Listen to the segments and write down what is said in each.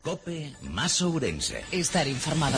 COPE más Ourense. Estar informado.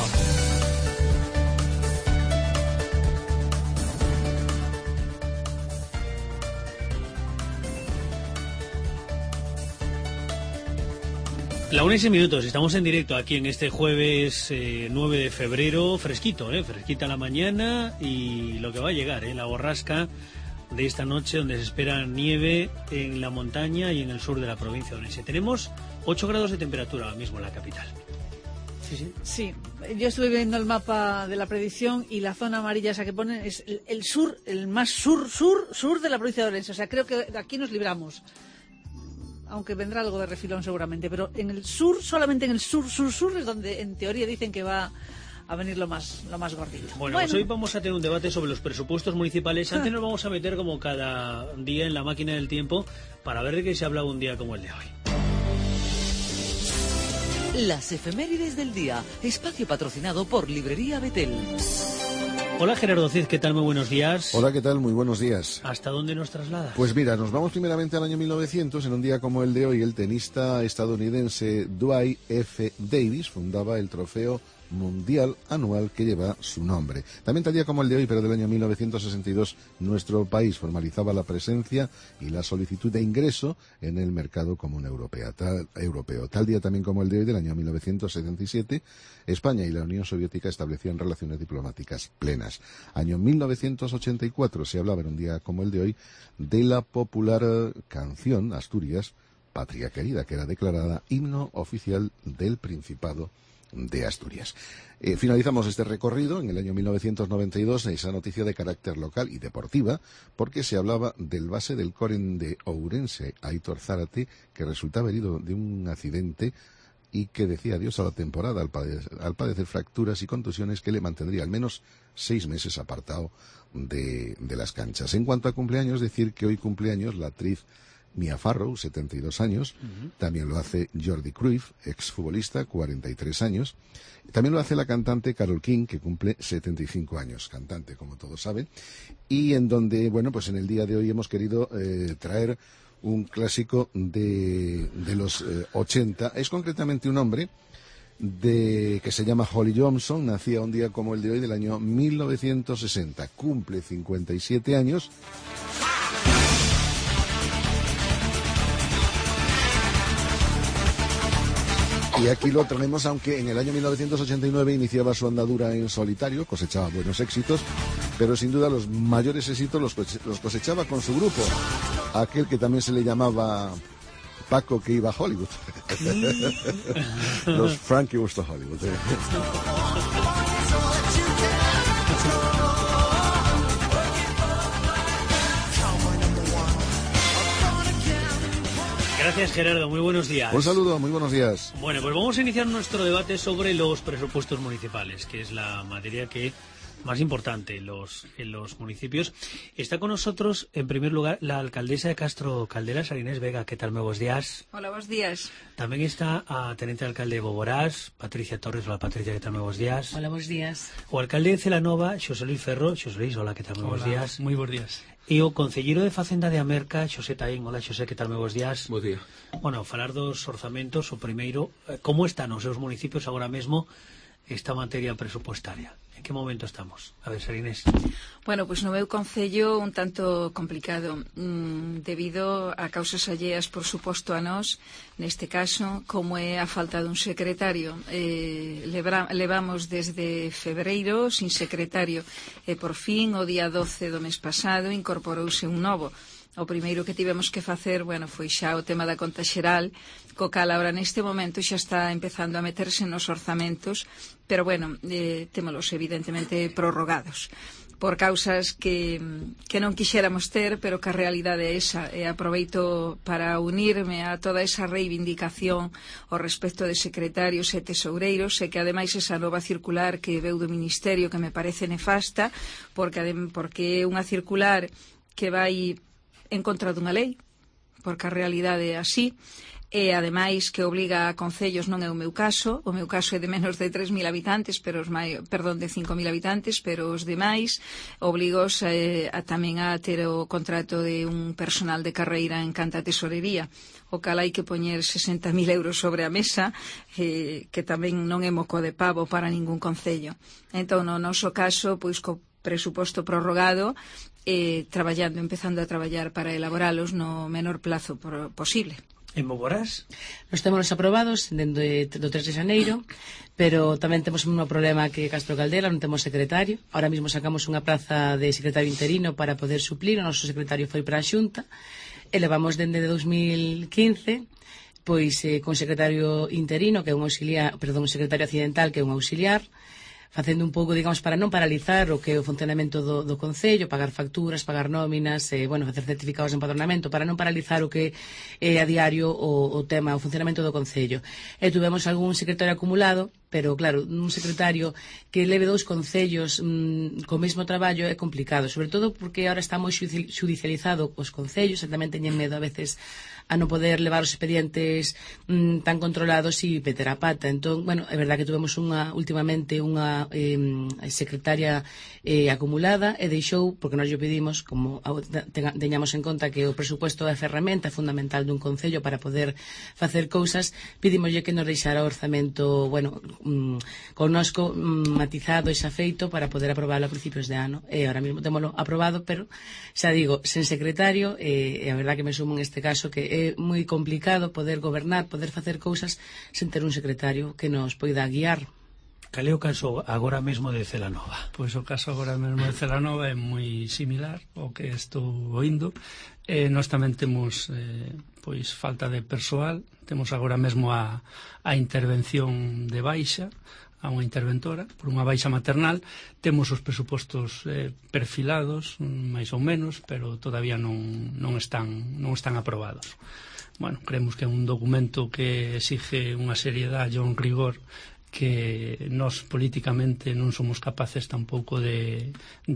La 1:06, estamos en directo aquí en este jueves 9 de febrero, fresquito, fresquita la mañana y lo que va a llegar, la borrasca de esta noche donde se espera nieve en la montaña y en el sur de la provincia de Ourense. Tenemos 8 grados de temperatura ahora mismo en la capital. Sí, yo estuve viendo el mapa de la predicción y la zona amarilla esa que ponen es el sur, el más sur de la provincia de Ourense. O sea, creo que de aquí nos libramos. Aunque vendrá algo de refilón seguramente, pero en el sur, solamente en el sur es donde en teoría dicen que va a venir lo más gordito. Bueno, pues hoy vamos a tener un debate sobre los presupuestos municipales. Antes nos vamos a meter como cada día en la máquina del tiempo para ver de qué se habla un día como el de hoy. Las efemérides del día, espacio patrocinado por Librería Betel. Hola Gerardo Cid, ¿qué tal? Muy buenos días. Hola, ¿qué tal? Muy buenos días. ¿Hasta dónde nos trasladas? Pues mira, nos vamos primeramente al año 1900. En un día como el de hoy, el tenista estadounidense Dwight F. Davis fundaba el trofeo mundial anual que lleva su nombre. También tal día como el de hoy, pero del año 1962, nuestro país formalizaba la presencia y la solicitud de ingreso en el mercado común europeo. Tal día también como el de hoy, del año 1977, España y la Unión Soviética establecían relaciones diplomáticas plenas. Año 1984, se hablaba en un día como el de hoy de la popular canción Asturias, Patria Querida, que era declarada himno oficial del Principado de Asturias. Finalizamos este recorrido en el año 1992, esa noticia de carácter local y deportiva, porque se hablaba del base del Coren de Ourense, Aitor Zárate, que resultaba herido de un accidente y que decía adiós a la temporada al padecer fracturas y contusiones que le mantendría al menos 6 meses apartado de las canchas. En cuanto a cumpleaños, decir que hoy cumpleaños la actriz Mia Farrow, 72 años. También lo hace Jordi Cruyff, exfutbolista, 43 años. También lo hace la cantante Carole King, que cumple 75 años, cantante, como todos saben. Y en donde, bueno, pues en el día de hoy hemos querido traer un clásico de los 80. Es concretamente un hombre que se llama Holly Johnson, nacía un día como el de hoy del año 1960. Cumple 57 años. Y aquí lo tenemos, aunque en el año 1989 iniciaba su andadura en solitario, cosechaba buenos éxitos, pero sin duda los mayores éxitos los cosechaba con su grupo, aquel que también se le llamaba Paco que iba a Hollywood. Los Frankie Goes to Hollywood. Gracias Gerardo, muy buenos días. Un saludo, muy buenos días. Bueno, pues vamos a iniciar nuestro debate sobre los presupuestos municipales, que es la materia que más importante en los municipios. Está con nosotros, en primer lugar, la alcaldesa de Castro Caldelas, Inés Vega. ¿Qué tal? Muy buenos días. Hola, buenos días. También está a teniente alcalde de Boborás, Patricia Torres. Hola, Patricia, ¿qué tal? Muy buenos días. Hola, buenos días. O alcalde de Celanova, Xosé Luis Ferro. Xosé Luis, hola, ¿qué tal? Muy buenos días. Muy buenos días. E o concelleiro de Facenda de Amerca, Xosé Taín. Hola, Xosé, que tal? Moi bons días. Bo día. Bueno, falar dos orzamentos. O primeiro, como están os seus municipios agora mesmo esta materia presupuestaria? En que momento estamos? A ver, Inés. Bueno, pues no meu concello un tanto complicado debido a causas alleas, por suposto, a nós, neste caso, como é a falta dun secretario. Levamos desde febreiro sin secretario e por fin, o día 12 do mes pasado, incorporouse un novo. O primeiro que tivemos que facer, bueno, foi xa o tema da conta xeral, co cal agora neste momento xa está empezando a meterse nos orzamentos, pero bueno, témolos evidentemente prorrogados por causas que non quixéramos ter, pero que a realidade é esa. E aproveito para unirme a toda esa reivindicación ao respecto de secretarios e tesoureiros, e que ademais esa nova circular que veu do Ministerio, que me parece nefasta, porque é unha circular que vai en contra dunha lei, porque a realidade é así, e ademais que obliga a concellos, non é o meu caso é de menos de 3.000 habitantes, pero de 5.000 habitantes, pero os demais obligos tamén a ter o contrato de un personal de carreira en canta tesorería, o cal hai que poñer 60.000 euros sobre a mesa, que tamén non é moco de pavo para ningún concello. Entón, no noso caso, pois co presuposto prorrogado, empezando a traballar para elaboralos no menor plazo posible. En Moborás? Nos temos aprobados dende do 3 de xaneiro, pero tamén temos un problema que Castro Caldera non temos secretario. Ahora mesmo sacamos unha praza de secretario interino para poder suplir. O noso secretario foi para a Xunta e levamos dende 2015 pois con secretario interino, que é un secretario accidental, que é un auxiliar, facendo un pouco, digamos, para non paralizar o que é o funcionamento do Concello, pagar facturas, pagar nóminas, facer certificados de empadronamento, para non paralizar o que é a diario o funcionamento do Concello. E tuvemos algún secretario acumulado, pero, claro, un secretario que leve 2 concellos co mesmo traballo é complicado, sobre todo porque ahora está moi xudicializado os concellos, e tamén teñen medo a veces a non poder levar os expedientes tan controlados e meter a pata. Entón, é verdad que tuvemos últimamente unha secretaria acumulada e deixou, porque nós lle pedimos, como teñamos en conta que o presupuesto é a ferramenta fundamental dun concello para poder facer cousas, pedimoslle que nos deixara o orzamento, connosco matizado e xa feito para poder aprobalo a principios de ano. E ahora mesmo témolo aprobado, pero xa digo, sen secretario, e a verdad que me sumo en este caso que é moi complicado poder gobernar, poder facer cousas sen ter un secretario que nos poida guiar. Cal é o caso agora mesmo de Celanova? Pois o caso agora mesmo de Celanova é moi similar ao que estou oindo. Nós tamén temos falta de persoal. Temos agora mesmo a intervención de baixa, a unha interventora, por unha baixa maternal. Temos os presupostos perfilados, máis ou menos, pero todavía non están aprobados. Creemos que é un documento que exige unha seriedade e un rigor que nós políticamente non somos capaces tampouco de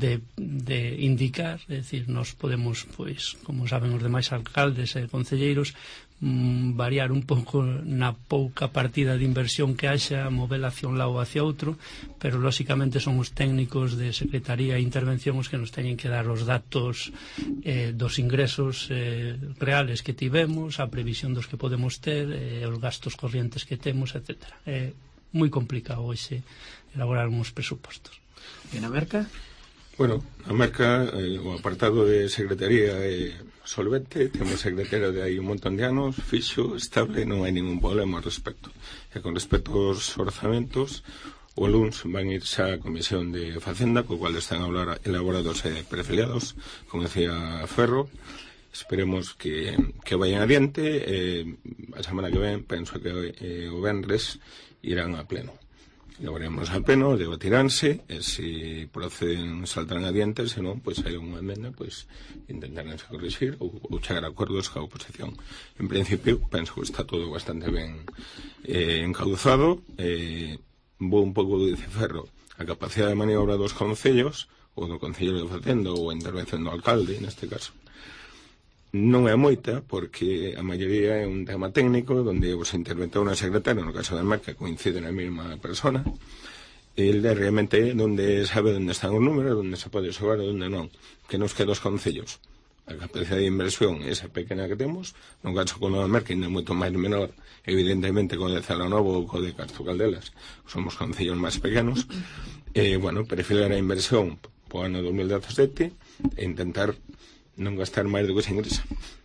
indicar. É dicir, nós podemos, como saben os demais alcaldes e concelleiros, variar un pouco na pouca partida de inversión que haxa, movela hacia un lado ou hacia outro, pero lóxicamente son os técnicos de Secretaría e Intervención os que nos teñen que dar os datos dos ingresos reales que tivemos, a previsión dos que podemos ter, os gastos corrientes que temos, etc. É moi complicado hoxe elaborar uns presupostos. E na Merca? Na Merca o apartado de Secretaría é solvente, temos secretario de aí un montón de anos, fixo, estable, non hai ningún problema ao respecto. E con respecto aos orzamentos, o luns van ir xa a Comisión de Facenda, co cual están elaborados e prefiliados, como decía Ferro. Esperemos que vayan adiante. A semana que ven, penso que o venres irán a pleno. Levaremos a pleno, debatiránse, e se proceden saltarán adiante, se non, hai unha emenda, intentarán corrixir ou chegar a acordos ca oposición. En principio, penso que está todo bastante ben encauzado. Vou un pouco do dice Ferro, a capacidade de maniobra dos concellos, ou do Concello de Facenda, ou a intervención do alcalde, neste caso, non é moita, porque a maioría é un tema técnico onde os interventor na secretaria, no caso da Merca, coincide na mesma persona. El realmente onde sabe onde están os números, onde se pode xogar e onde non, que nos queda os concellos. A capacidade de inversión esa pequena que temos, no caso con a Merca ainda é moito máis menor, evidentemente con de Celanova ou con de Castro Caldelas, somos concellos máis pequenos. Perfilar a inversión po ano 2017 e intentar non gastar máis do que se ingresa.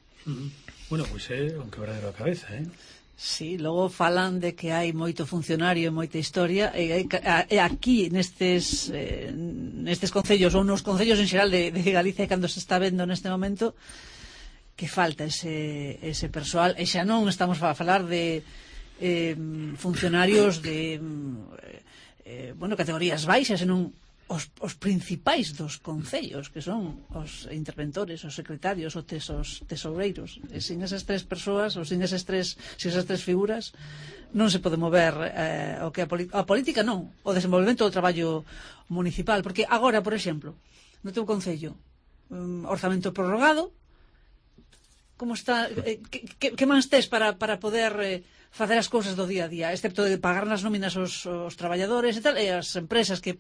É un quebradero a cabeza, Sí, logo falan de que hai moito funcionario e moita historia, e aquí nestes concellos ou nos concellos en xeral de Galicia, cando se está vendo neste momento que falta ese persoal, e xa non estamos a falar de funcionarios de categorías baixas, senón os principais dos concellos, que son os interventores, os secretarios, os tesoureiros. E sin esas tres persoas, ou sin esas tres figuras, non se pode mover o que a política non, o desenvolvemento do traballo municipal. Porque agora, por exemplo, no teu concello, orzamento prorrogado, Como está, que máis tes para poder facer as cousas do día a día, excepto de pagar nas nóminas os traballadores e tal, e as empresas que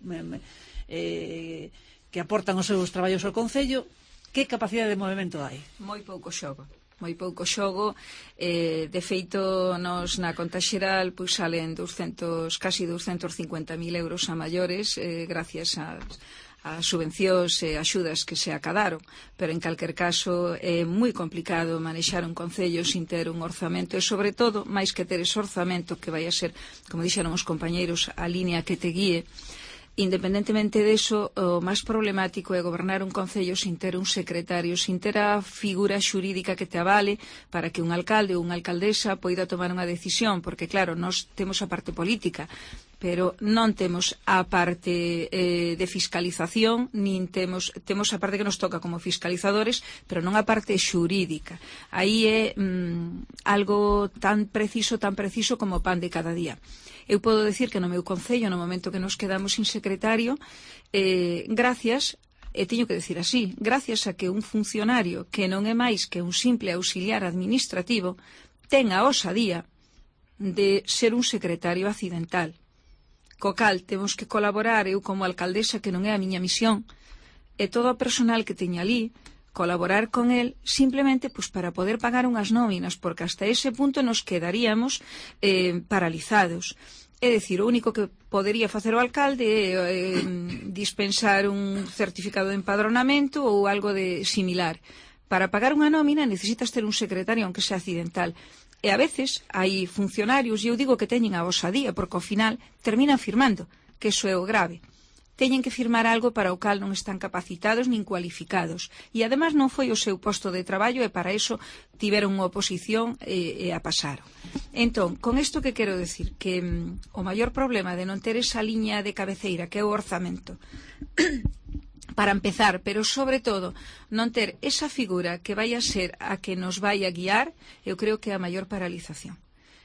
aportan os seus traballos ao Concello, que capacidade de movimento hai? Moi pouco xogo. De feito, nos na conta xeral pois salen casi 250.000 euros a maiores gracias as subvencións e axudas que se acadaron, pero en calquer caso é moi complicado manexar un concello sin ter un orzamento e, sobre todo, máis que ter ese orzamento que vai a ser, como dixeron os compañeiros, a línea que te guíe. Independentemente deso, o máis problemático é gobernar un concello sin ter un secretario, sin ter a figura xurídica que te avale para que un alcalde ou unha alcaldesa poida tomar unha decisión, porque claro, nós temos a parte política, pero non temos a parte de fiscalización, nin temos a parte que nos toca como fiscalizadores, pero non a parte xurídica. Aí é algo tan preciso como pan de cada día. Eu podo decir que no meu concello, no momento que nos quedamos sin secretario, gracias, e teño que decir así, gracias a que un funcionario que non é máis que un simple auxiliar administrativo ten a osadía de ser un secretario accidental. Co cal temos que colaborar, eu como alcaldesa, que non é a miña misión, e todo o personal que teña ali, colaborar con el simplemente pues, para poder pagar unhas nóminas, porque hasta ese punto nos quedaríamos paralizados. É dicir, o único que podería facer o alcalde é dispensar un certificado de empadronamento ou algo de similar. Para pagar unha nómina necesitas ter un secretario, aunque sea accidental. E a veces hai funcionarios, e eu digo que teñen a osadía, porque ao final terminan firmando, que iso é o grave. Teñen que firmar algo para o cal non están capacitados nin cualificados. E ademais non foi o seu posto de traballo e para iso tiveron unha oposición e a pasaron. Entón, con isto que quero decir? Que o maior problema de non ter esa liña de cabeceira, que é o orzamento, para empezar, pero sobre todo non ter esa figura que vai a ser a que nos vai a guiar, eu creo que é a maior paralización.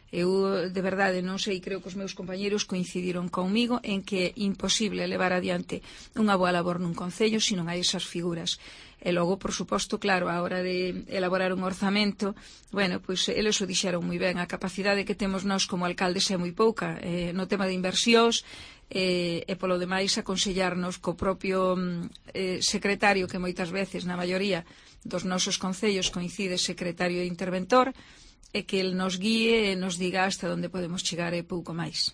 Eu, de verdade, non sei, creo que os meus compañeiros coincidiron comigo en que é imposible levar adiante unha boa labor nun concello se non hai esas figuras. E logo, por suposto, claro, a hora de elaborar un orzamento, bueno, pois eles o dixeron moi ben, a capacidade que temos nós como alcaldes é moi pouca, no tema de inversións, e polo demais aconsellarnos co propio secretario, que moitas veces, na maioría dos nosos concellos, coincide secretario e interventor, e que el nos guíe e nos diga hasta onde podemos chegar e pouco máis.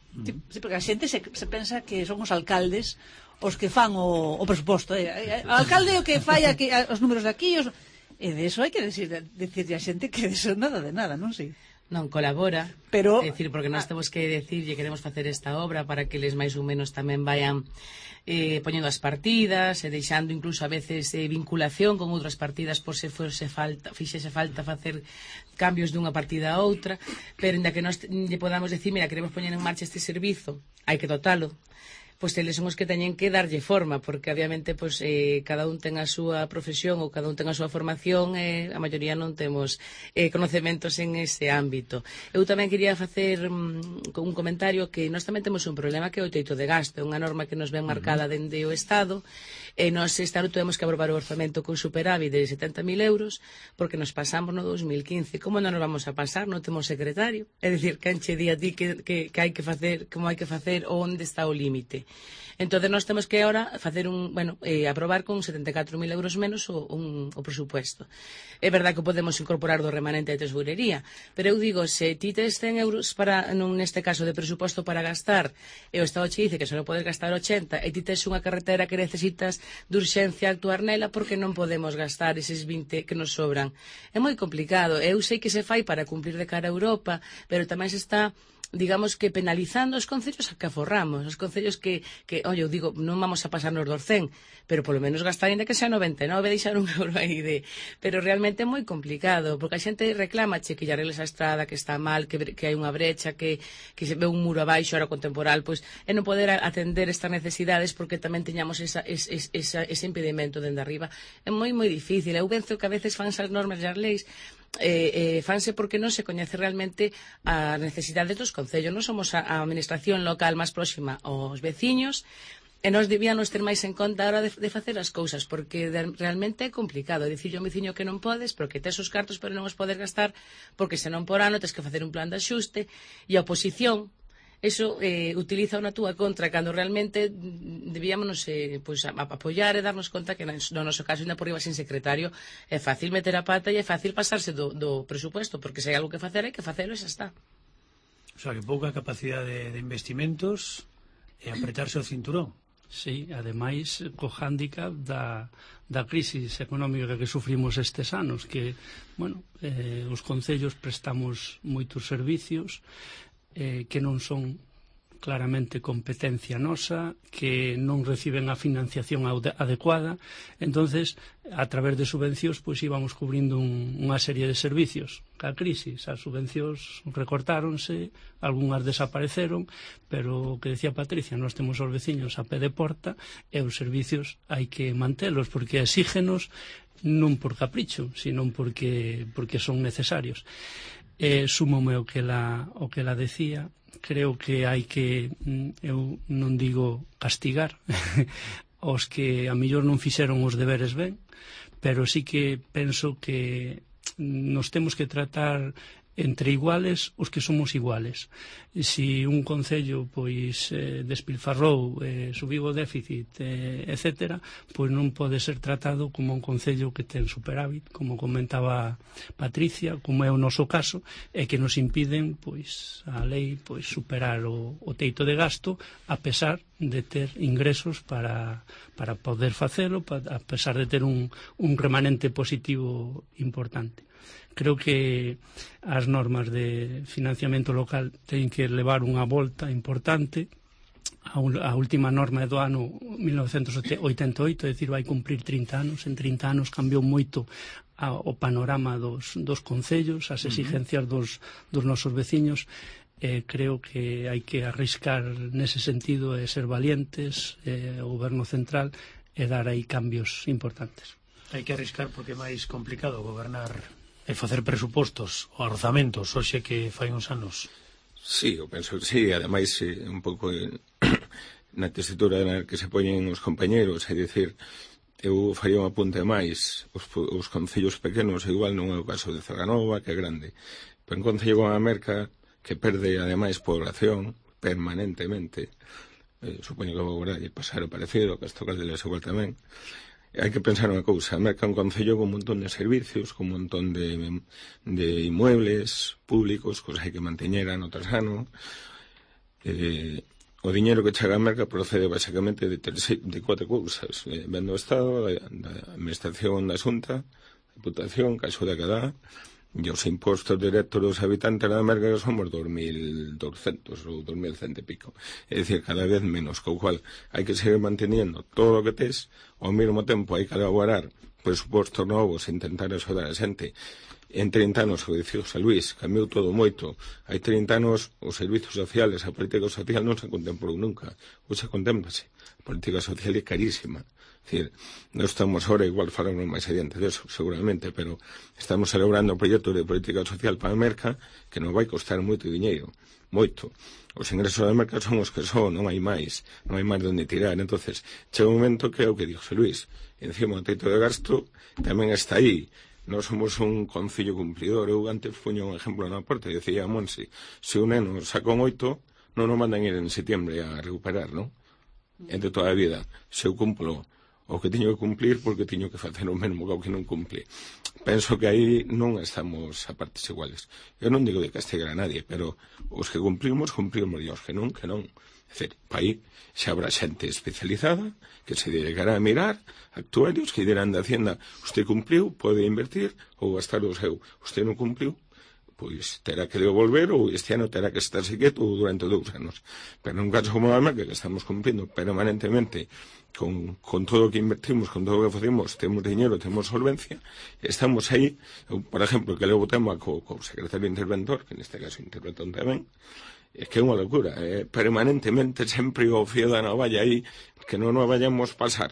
Sí, porque a xente se pensa que son os alcaldes os que fan o presuposto. O alcalde o que fai os números de aquí, e de eso hai que decirle a xente que de eso nada de nada, non sei. Non colabora, pero é dicir, porque nós temos que decirlle que queremos facer esta obra para que eles máis ou menos tamén vayan poñendo as partidas e deixando incluso a veces vinculación con outras partidas por se fixese falta facer cambios dunha partida a outra, pero ainda que nós lle podamos decir, mira, queremos poñer en marcha este servizo, hai que dotalo, pois eles son os que teñen que darlle forma, porque obviamente pois, cada un ten a súa profesión ou cada un ten a súa formación e a maioría non temos conocementos en ese ámbito. Eu tamén quería facer un comentario que nós tamén temos un problema que é o teito de gasto, é unha norma que nos ven marcada dende o Estado e nós este ano temos que aprobar o orzamento con superávit de 70.000 euros porque nos pasamos no 2015. Como non nos vamos a pasar? Non temos secretario. É dicir, quen che di a ti que hai que facer, como hai que facer, onde está o límite. Entón, nós temos que agora facer aprobar con 74.000 euros menos o presupuesto. É verdade que podemos incorporar do remanente de tesourería, pero eu digo, se ti tes 100 euros neste caso de presuposto para gastar, e o Estado che dice que só podes gastar 80, e ti tes unha carretera que necesitas de urxencia actuar nela, porque non podemos gastar eses 20 que nos sobran. É moi complicado. Eu sei que se fai para cumplir de cara a Europa, pero tamén se está, digamos que penalizando os concellos a que aforramos, os concellos que oye, eu digo, non vamos a pasarnos dos 100, pero polo menos gastar ainda que sea 99, deixar un euro aí pero realmente é moi complicado, porque a xente reclama que lle arregles a estrada, que está mal, que hai unha brecha, que se ve un muro abaixo ahora con temporal, pois é non poder atender estas necesidades porque tamén teñamos ese impedimento dende arriba. É moi difícil. Eu venzo que a veces fanse as normas e as leis fanse porque non se coñece realmente as necesidades dos concellos. Non somos a administración local máis próxima aos veciños E nós debíamos ter máis en conta a hora de facer as cousas, porque realmente é complicado. Dicir ao veciño que non podes, porque tes os cartos pero non os podes gastar, porque senón por ano tes que facer un plan de axuste, e a oposición, eso utiliza na túa contra, cando realmente debíamos pois, apoiar e darnos conta que no noso caso, ainda por riba sin secretario, é fácil meter a pata e é fácil pasarse do presupuesto, porque se hai algo que facer hai que facelo e xa está. O sea, que pouca capacidade de investimentos e apretarse o cinturón. Sí, ademais, co hándicap da crisis económica que sufrimos estes anos, que, bueno, os concellos prestamos moitos servicios que non son claramente competencia nosa, que non reciben a financiación adecuada. Entonces, a través de subvencións, pois íbamos cubrindo unha serie de servicios. A crisis, as subvencións recortáronse, algunhas desapareceron, pero o que decía Patricia, nós temos os veciños a pé de porta e os servicios hai que mantelos, porque exígenos non por capricho, sino porque son necesarios. Súmome o que la decía. Creo que hai que, eu non digo castigar os que a mellor non fixeron os deberes ben, pero sí que penso que nos temos que tratar entre iguales os que somos iguales. Si un concello pois despilfarrou, subiu o déficit, etc., pois non pode ser tratado como un concello que ten superávit, como comentaba Patricia, como é o noso caso, e que nos impiden pois a lei pois superar o teito de gasto, a pesar de ter ingresos para poder facelo, a pesar de ter un remanente positivo importante. Creo que as normas de financiamento local teñen que levar unha volta importante. A última norma é do ano 1988, é dicir, vai cumprir 30 anos. En 30 anos cambiou moito o panorama dos concellos, as exigencias dos nosos veciños. Creo que hai que arriscar nese sentido e ser valientes, o goberno central, e dar aí cambios importantes. Hai que arriscar porque é máis complicado gobernar e facer presupostos ou orzamentos hoxe que fai uns anos. Sí, eu penso que sí, ademais un pouco na tesitura na que se poñen os compañeros, é dicir, eu faría un apunte máis, os concellos pequenos igual non é o caso de Cerranova, que é grande, pero un concello como a Merca, que perde ademais población permanentemente, supoño que agora lle pasar o parecido, que Castro Caldelas igual tamén. Hai que pensar unha cousa, a Merca é un concello con un montón de servicios, con un montón de inmuebles públicos, cos hai que manteñer ano tras ano. O diñeiro que chega a Merca procede basicamente de 4 cousas. Vendo o Estado, da Administración da Xunta, da Diputación, que axuda que dá, e os impostos directos dos habitantes da Merca que somos 2.200 ou 2.100 e pico. É dicir, cada vez menos, co cual hai que seguir manteniendo todo o que tes, ao mesmo tempo hai que elaborar presupostos novos e intentar axudar a xente. En 30 anos, o que dicía José Luis, cambiou todo moito. Hai 30 anos, os servizos sociales, a política social non se contemplou nunca. Ou se contemplase. A política social é carísima. É dicir, non estamos ahora, igual falamos máis adiante deso, seguramente, pero estamos elaborando un proxecto de política social para a Merca que nos vai costar moito diñeiro, moito. Os ingresos da Merca son os que son, non hai máis de onde tirar. Entonces, chega un momento que é o que dixo Luis, encima do teito de gasto tamén está aí. Nós somos un concello cumplidor. Eu antes puño un exemplo na porta e decía a Monsi, se un neno saca un 8, non o mandan ir en setiembre a recuperar, non? É de toda a vida. Se eu cumplo o que teño que cumplir, porque teño que facer o mesmo que o que non cumpre. Penso que aí non estamos a partes iguales. Eu non digo de castigar a nadie, pero os que cumplimos, e os que non, que non. É dicir, para aí xa habrá xente especializada que se dedicará a mirar actuarios que dirán da Hacienda, usted cumpliu, pode invertir ou gastar o seu. Usted non cumpliu, pois terá que devolver ou este ano terá que estarse quieto durante 2 anos. Pero nun caso como a Merca, que estamos cumplindo permanentemente con todo o que invertimos, con todo o que facemos, temos dinheiro, temos solvencia, estamos aí, por exemplo, que levo tema co secretario interventor, que neste caso interventor tamén, é que é unha locura, permanentemente sempre o fío da navalla aí, que non nos vayamos pasar,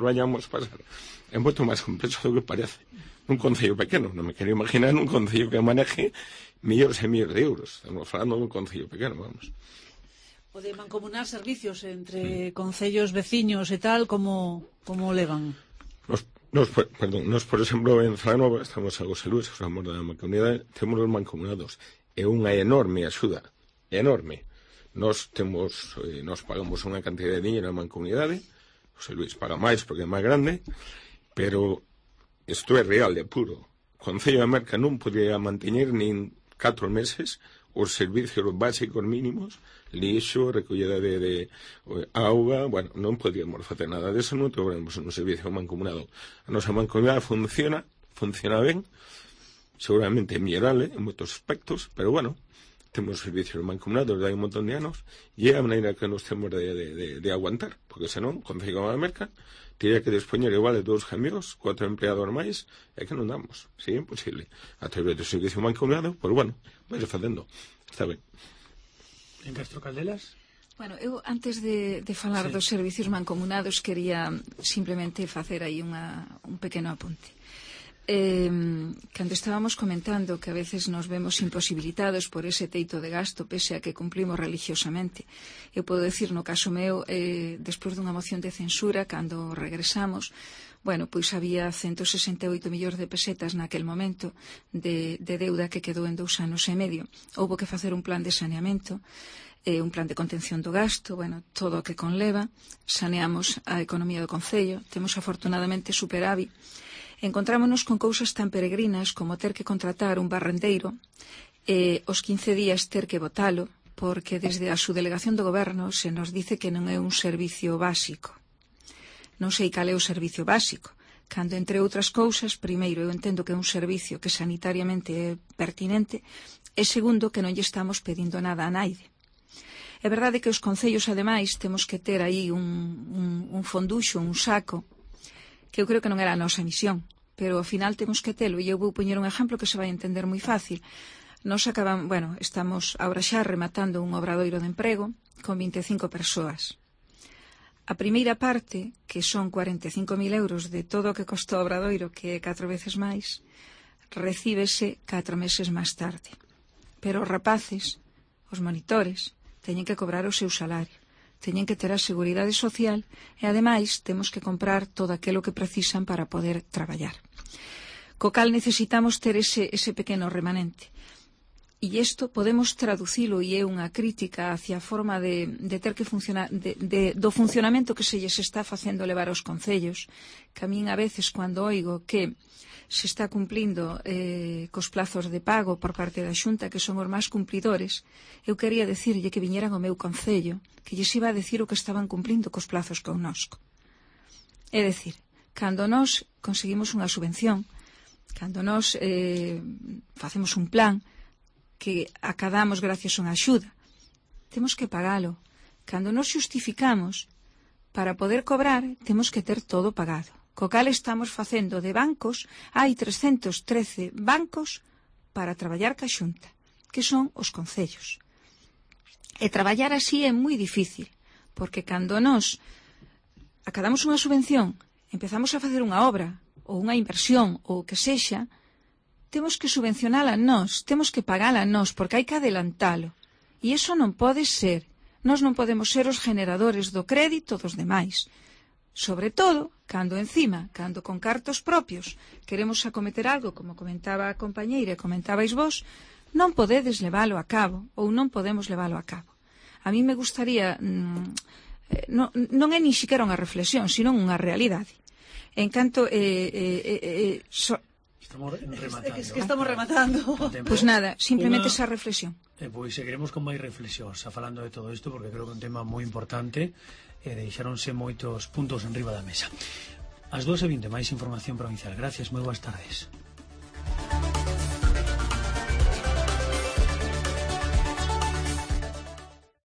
é moito máis complexo do que parece. Un concello pequeno, non me quero imaginar un concello que maneje millóns e millóns de euros. Estamos falando dun concello pequeno, vamos. O de mancomunar servicios entre concellos veciños e tal, como levan? Nos, por exemplo, en Zlanova estamos a José Luis, o amor da mancomunidade, temos os mancomunados. É unha enorme axuda, enorme. Nos pagamos unha cantidad de dinheiro na mancomunidade, José Luis paga máis porque é máis grande, pero isto é real, de puro. O Concello de Merca non podía manteñer nin 4 meses os servicios básicos mínimos, lixo, recollida de auga, bueno, non podíamos facer nada deso, non temos un servicio mancomunado. A nosa mancomunidade funciona ben, seguramente mellorable en moitos aspectos, pero bueno, temos servicios mancomunados de hai un montón de anos e é a maneira que nos temos de aguantar, porque senón, o Concello de Merca teria que dispoñer igual de 2 camións, 4 empleados máis, é que non damos, si é imposible. A través do servicio mancomunado, pois bueno, vai facendo, está ben. En Castro Caldelas? Bueno, eu antes de falar dos servicios mancomunados quería simplemente facer aí un pequeno apunte. Cando estábamos comentando que a veces nos vemos imposibilitados por ese teito de gasto pese a que cumplimos religiosamente, eu podo decir no caso meu, despois dunha moción de censura, cando regresamos, bueno, pois había 168 millóns de pesetas naquel momento de deuda que quedou en 2 anos e medio. Houbo que facer un plan de saneamento, un plan de contención do gasto, bueno, todo o que conleva. Saneamos a economía do Concello, temos afortunadamente superávit. Encontrámonos con cousas tan peregrinas como ter que contratar un barrendeiro e os 15 días ter que botalo porque desde a subdelegación do goberno se nos dice que non é un servicio básico. Non sei cal é o servicio básico, cando, entre outras cousas, primeiro, eu entendo que é un servicio que sanitariamente é pertinente e, segundo, que non lle estamos pedindo nada a naide. É verdade que os concellos, ademais, temos que ter aí un fonduxo, un saco, que eu creo que non era a nosa misión, pero ao final temos que telo, e eu vou poñer un exemplo que se vai entender moi fácil. Nos estamos agora xa rematando un obradoiro de emprego con 25 persoas. A primeira parte, que son 45.000 euros de todo o que costou o obradoiro, que é 4 veces máis, recíbese 4 meses máis tarde. Pero os rapaces, os monitores, teñen que cobrar o seu salario, teñen que ter a seguridade social e, ademais, temos que comprar todo aquilo que precisan para poder traballar. Co cal necesitamos ter ese pequeno remanente. E isto podemos traducilo, e é unha crítica hacia a forma de ter que funcionar, do funcionamento que se lles está facendo levar aos concellos, que a min a veces cando oigo que se está cumplindo cos plazos de pago por parte da Xunta, que son os máis cumplidores, eu quería decirlle que viñeran ao meu concello, que lles iba a decir o que estaban cumplindo cos plazos connosco. É dicir, cando nós conseguimos unha subvención, cando nós facemos un plan que acadamos gracias a unha axuda, temos que pagalo. Cando nos xustificamos para poder cobrar, temos que ter todo pagado. Co cal estamos facendo de bancos, hai 313 bancos para traballar ca Xunta, que son os concellos. E traballar así é moi difícil, porque cando nos acadamos unha subvención, empezamos a facer unha obra, ou unha inversión, ou o que sexa, temos que subvencionala nós, temos que pagala nós, porque hai que adelantalo. E iso non pode ser. Nós non podemos ser os generadores do crédito dos demais. Sobre todo, cando con cartos propios queremos acometer algo, como comentaba a compañeira e comentabais vos, non podedes leválo a cabo, ou non podemos leválo a cabo. A mí me gustaría, non é ni siquiera unha reflexión, sino unha realidade. En canto... Estamos rematando. Es que estamos rematando. Pois nada, simplemente esa reflexión. Pois seguiremos con máis reflexións falando de todo isto, porque creo que é un tema moi importante e deixaronse moitos puntos en riba da mesa. As 2:20, máis información provincial. Gracias, moi boas tardes.